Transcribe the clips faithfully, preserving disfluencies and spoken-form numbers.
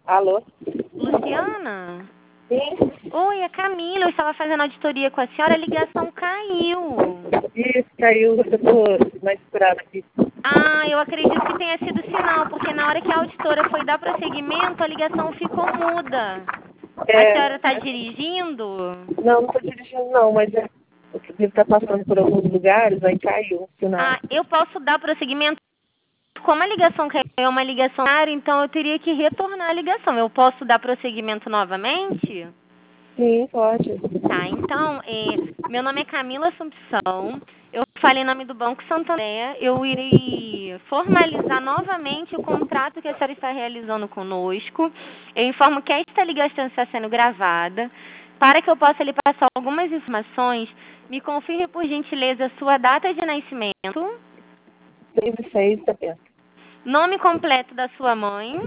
Alô? Luciana? Sim? Oi, é Camila. Eu estava fazendo auditoria com a senhora, a ligação caiu. Isso, caiu. Eu tô mais curada aqui. Ah, eu acredito que tenha sido sinal, porque na hora que a auditora foi dar prosseguimento, a ligação ficou muda. A É, senhora está dirigindo? não, não tô dirigindo não, mas é, o que ele tá passando por alguns lugares, aí caiu o sinal. Ah, eu posso dar prosseguimento? Como a ligação caiu, é uma ligação rara, então eu teria que retornar a ligação. Eu posso dar prosseguimento novamente? Sim, pode. Tá, então, é, meu nome é Camila Assumpção, eu falei em nome do Banco Santander, eu irei formalizar novamente o contrato que a senhora está realizando conosco. Eu informo que esta ligação está sendo gravada. Para que eu possa lhe passar algumas informações, me confirme, por gentileza, a sua data de nascimento, seis e seis, setenta. nome completo da sua mãe,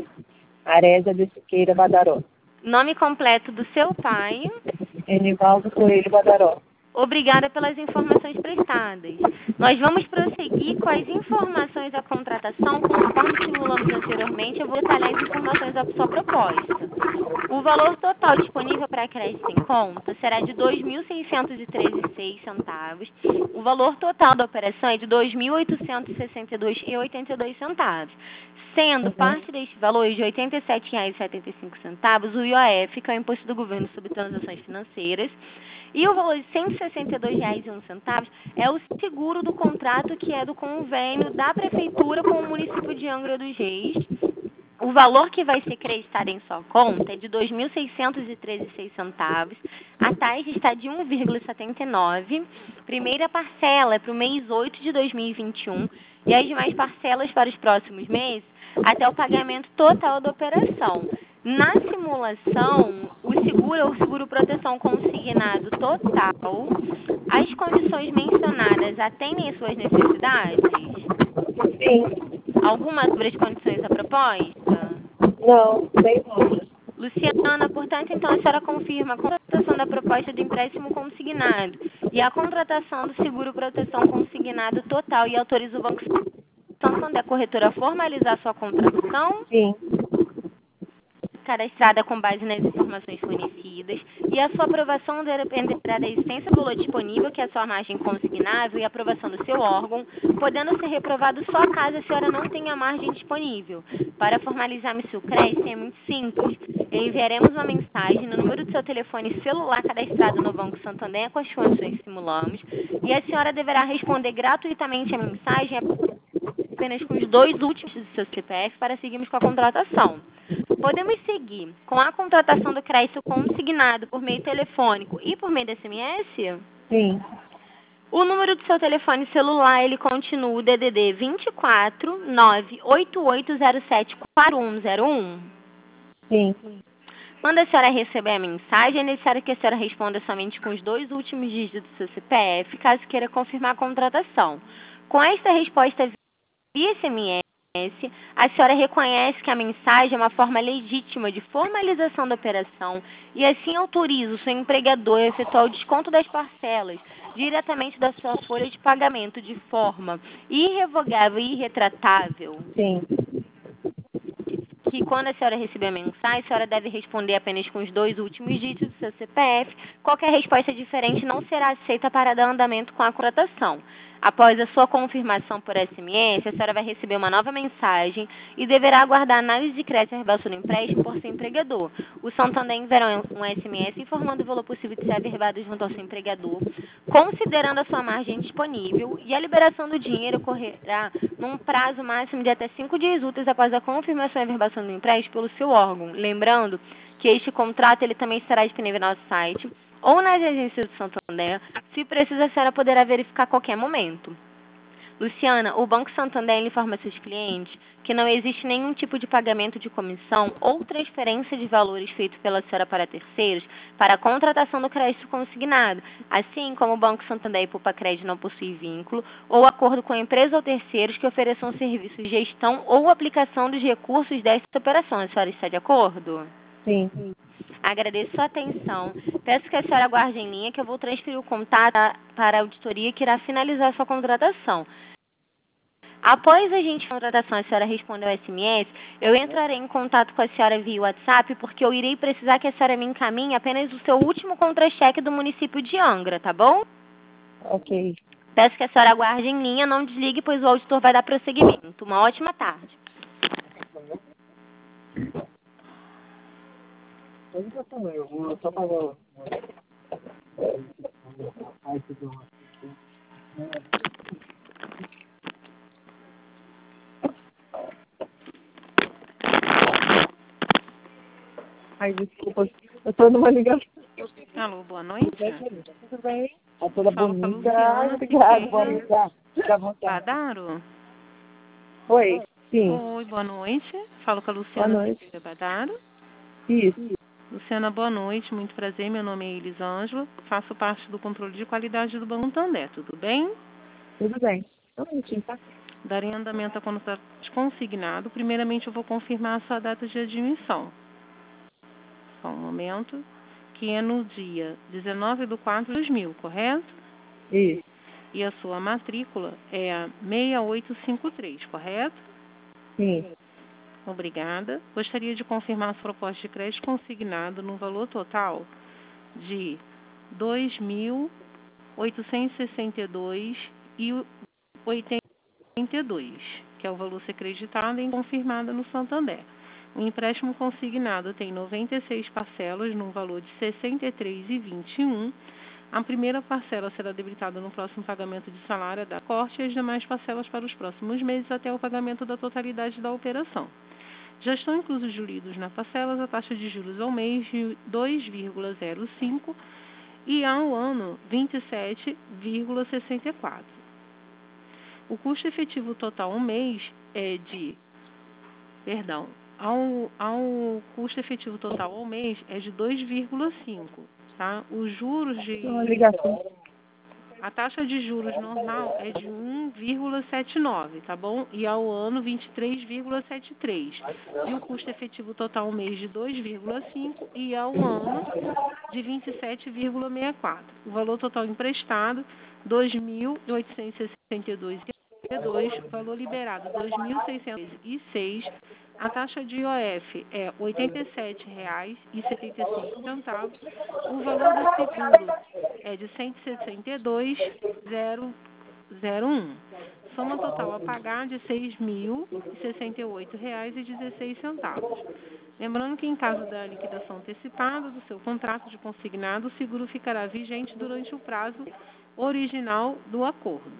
Arésia de Siqueira Badaró. nome completo do seu pai. Enivaldo Coelho Badaró. Obrigada pelas informações prestadas. Nós vamos prosseguir com as informações da contratação, conforme simulamos anteriormente. Eu vou detalhar as informações da sua proposta. O valor total disponível para crédito em conta será de dois mil seiscentos e treze vírgula seis centavos. O valor total da operação é de dois mil oitocentos e sessenta e dois reais e oitenta e dois centavos. Sendo Uhum. parte deste valor de oitenta e sete reais e setenta e cinco centavos o I O F, que é o Imposto do Governo sobre Transações Financeiras, e o valor de cento e sessenta e dois reais e um centavo é o seguro do contrato, que é do convênio da Prefeitura com o município de Angra dos Reis. O valor que vai ser creditado em sua conta é de dois mil seiscentos e treze vírgula seis centavos. A taxa está de um vírgula setenta e nove. Primeira parcela é para o mês oito de dois mil e vinte e um e as demais parcelas para os próximos meses até o pagamento total da operação. Na simulação, o seguro é o seguro proteção consignado total. As condições mencionadas atendem às suas necessidades? Sim. Algumas sobre as condições da proposta? Não, sem dúvida. Luciana, portanto, então a senhora confirma a contratação da proposta de empréstimo consignado e a contratação do seguro proteção consignado total e autoriza o Banco Santander, a corretora, a formalizar sua contratação, Sim. cadastrada com base nas informações fornecidas, e a sua aprovação dependerá da existência do valor disponível, que é a sua margem consignável, e a aprovação do seu órgão, podendo ser reprovado só caso a senhora não tenha margem disponível. Para formalizarmos seu crédito é muito simples. Enviaremos uma mensagem no número do seu telefone celular cadastrado no Banco Santander com as condições que simulamos, e a senhora deverá responder gratuitamente a mensagem apenas com os dois últimos do seu C P F para seguirmos com a contratação. Podemos seguir com a contratação do crédito consignado por meio telefônico e por meio de S M S? Sim. O número do seu telefone celular, ele continua o D D D vinte e quatro, nove oito oito zero sete, quatro um zero um. Sim. Quando a senhora receber a mensagem, é necessário que a senhora responda somente com os dois últimos dígitos do seu C P F, caso queira confirmar a contratação. Com esta resposta via S M S, a senhora reconhece que a mensagem é uma forma legítima de formalização da operação e assim autoriza o seu empregador a efetuar o desconto das parcelas diretamente da sua folha de pagamento de forma irrevogável e irretratável. Sim. Que quando a senhora receber a mensagem, a senhora deve responder apenas com os dois últimos dígitos do seu C P F. Qualquer resposta diferente não será aceita para dar andamento com a contratação. Após a sua confirmação por S M S, a senhora vai receber uma nova mensagem e deverá aguardar a análise de crédito e reverbação do empréstimo por seu empregador. O Santander enviará um S M S informando o valor possível de ser averbado junto ao seu empregador, considerando a sua margem disponível, e a liberação do dinheiro ocorrerá num prazo máximo de até cinco dias úteis após a confirmação e averbação do empréstimo pelo seu órgão. Lembrando que este contrato ele também estará disponível no nosso site ou nas agências do Santander. Se precisa, a senhora poderá verificar a qualquer momento. Luciana, o Banco Santander informa a seus clientes que não existe nenhum tipo de pagamento de comissão ou transferência de valores feito pela senhora para terceiros para a contratação do crédito consignado, assim como o Banco Santander e Poupa Crédito não possuem vínculo ou acordo com a empresa ou terceiros que ofereçam serviços de gestão ou aplicação dos recursos desta operação. A senhora está de acordo? Sim. Agradeço sua atenção. Peço que a senhora aguarde em linha que eu vou transferir o contato para a auditoria que irá finalizar sua contratação. Após a gente contratação, a senhora responder o S M S, eu entrarei em contato com a senhora via WhatsApp, porque eu irei precisar que a senhora me encaminhe apenas o seu último contra-cheque do município de Angra, tá bom? Ok. Peço que a senhora aguarde em linha, não desligue, pois o auditor vai dar prosseguimento. Uma ótima tarde. Eu vou só pagar. Ai, desculpa. Eu tô numa ligação. Alô, boa noite. Tudo bem? A toda Fala com a bonita. Ai, Luciana obrigada, Siqueira bonita. Fica à vontade. Badaro. Oi, sim. Oi, boa noite. Falo com a Boa Luciana noite. Siqueira Badaro. Isso. Luciana, boa noite. Muito prazer. Meu nome é Elisângela. Faço parte do controle de qualidade do Banco Tandé. Tudo bem? Tudo bem. Só um minutinho, tá? Darei andamento a contrato consignado. Primeiramente, eu vou confirmar a sua data de admissão. Só um momento. Que é no dia dezenove de quatro de dois mil, correto? Isso. E a sua matrícula é a seis oito cinco três, correto? Sim. Obrigada. Gostaria de confirmar as propostas de crédito consignado no valor total de dois mil oitocentos e sessenta e dois reais e oitenta e dois, que é o valor a ser creditado e confirmado no Santander. O empréstimo consignado tem noventa e seis parcelas no valor de sessenta e três reais e vinte e um. A primeira parcela será debitada no próximo pagamento de salário da corte e as demais parcelas para os próximos meses até o pagamento da totalidade da operação. Já estão inclusos juros nas parcelas a taxa de juros ao mês de dois vírgula zero cinco e ao ano vinte e sete vírgula sessenta e quatro. O custo efetivo total ao mês é de, perdão, ao, ao custo efetivo total ao mês é de dois vírgula cinco, tá? Os juros de Uma ligação. A taxa de juros normal é de um vírgula setenta e nove, tá bom? E ao ano vinte e três vírgula setenta e três. E o custo efetivo total ao mês de dois vírgula cinco e ao ano de vinte e sete vírgula sessenta e quatro. O valor total emprestado dois mil oitocentos e sessenta e dois vírgula dois, valor liberado dois mil seiscentos e seis. A taxa de I O F é oitenta e sete reais e setenta e cinco centavos. O valor do seguro é de cento e sessenta e dois mil e um. Soma total a pagar de seis mil e sessenta e oito reais e dezesseis centavos. Lembrando que em caso da liquidação antecipada do seu contrato de consignado, o seguro ficará vigente durante o prazo original do acordo.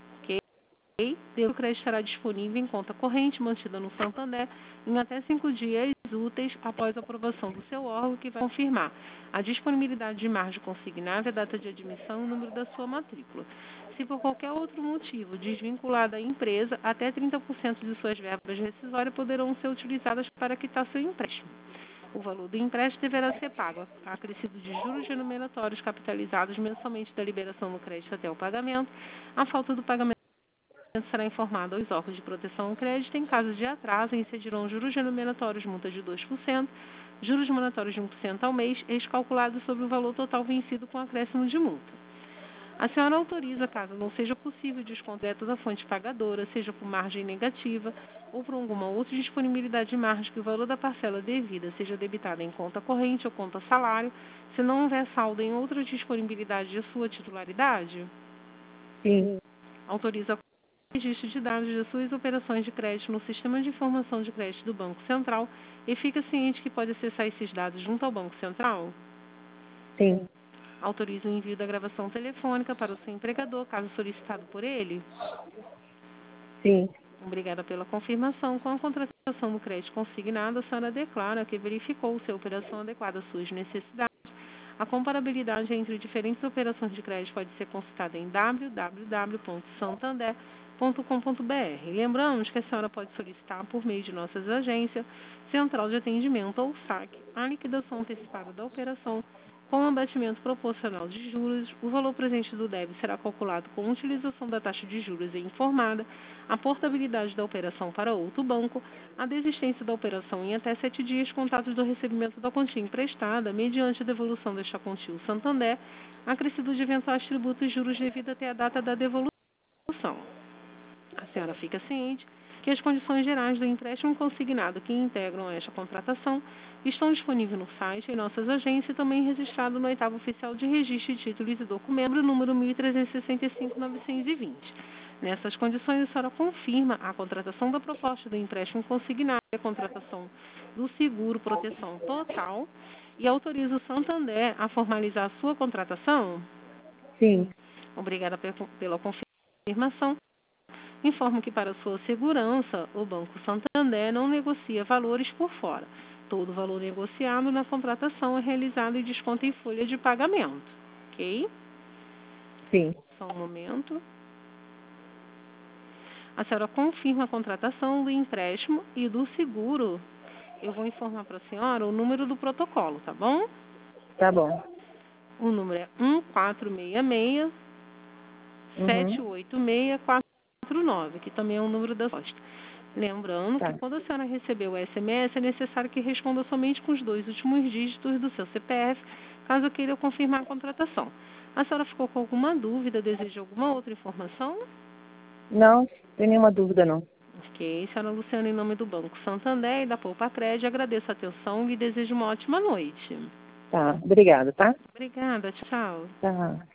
O crédito estará disponível em conta corrente mantida no Santander em até cinco dias úteis após a aprovação do seu órgão, que vai confirmar a disponibilidade de margem consignável, a data de admissão e o número da sua matrícula. Se por qualquer outro motivo desvincular da empresa, até trinta por cento de suas verbas rescisórias poderão ser utilizadas para quitar seu empréstimo. O valor do empréstimo deverá ser pago, acrescido de juros remuneratórios capitalizados mensalmente da liberação do crédito até o pagamento. A falta do pagamento será informado aos órgãos de proteção ao crédito. Em caso de atraso, incidirão juros remuneratórios, multa de dois por cento, juros moratórios de um por cento ao mês, ex-calculados sobre o valor total vencido com acréscimo de multa. A senhora autoriza, caso não seja possível desconto direto da fonte pagadora, seja por margem negativa ou por alguma outra disponibilidade de margem, que o valor da parcela devida seja debitado em conta corrente ou conta salário, se não houver saldo em outra disponibilidade de sua titularidade? Sim. Autoriza registro de dados de suas operações de crédito no Sistema de Informação de Crédito do Banco Central e fica ciente que pode acessar esses dados junto ao Banco Central? Sim. Autoriza o envio da gravação telefônica para o seu empregador, caso solicitado por ele? Sim. Obrigada pela confirmação. Com a contratação do crédito consignado, a senhora declara que verificou se a operação adequada às suas necessidades. A comparabilidade entre diferentes operações de crédito pode ser consultada em w w w ponto santander ponto com ponto b r. Lembramos que a senhora pode solicitar, por meio de nossas agências, Central de Atendimento ou S A C, a liquidação antecipada da operação com abatimento proporcional de juros. O valor presente do débito será calculado com utilização da taxa de juros informada, a portabilidade da operação para outro banco, a desistência da operação em até sete dias contados do recebimento da quantia emprestada, mediante a devolução desta quantia ao Santander, acrescido de eventuais tributos e juros devido até a data da devolução. A senhora fica ciente que as condições gerais do empréstimo consignado que integram esta contratação estão disponíveis no site em nossas agências e também registrado no oitavo oficial de registro de títulos e documentos, número mil trezentos e sessenta e cinco ponto novecentos e vinte. Nessas condições, a senhora confirma a contratação da proposta do empréstimo consignado e a contratação do seguro proteção total e autoriza o Santander a formalizar a sua contratação? Sim. Obrigada pela confirmação. Informo que, para sua segurança, o Banco Santander não negocia valores por fora. Todo valor negociado na contratação é realizado em desconto em folha de pagamento. Ok? Sim. Só um momento. A senhora confirma a contratação do empréstimo e do seguro. Eu vou informar para a senhora o número do protocolo, tá bom? Tá bom. O número é um quatro seis seis, sete Uhum. oito seis, quatro nove, que também é o número da posta. Lembrando Tá. que quando a senhora receber o S M S, é necessário que responda somente com os dois últimos dígitos do seu C P F, caso queira confirmar a contratação. A senhora ficou com alguma dúvida, deseja alguma outra informação? Não, tem nenhuma dúvida não. Ok, senhora Luciana, em nome do Banco Santander e da Poupa Crédito, agradeço a atenção e desejo uma ótima noite. Tá, obrigada, tá? Obrigada, tchau. Tá.